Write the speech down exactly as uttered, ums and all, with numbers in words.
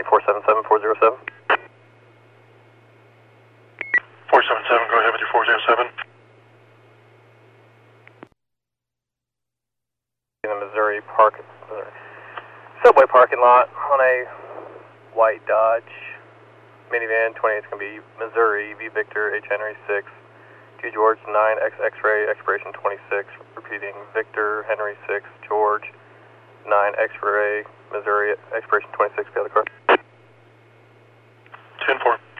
County four seven seven four zero seven. four seven seven, go ahead with your four zero seven. In the Missouri park, Missouri subway parking lot on a white Dodge minivan. twenty-eight is going to be Missouri V Victor H Henry six to George nine X X-ray expiration twenty-six. Repeating Victor Henry six George nine X-ray Missouri expiration twenty-six. Be on the car. ten four.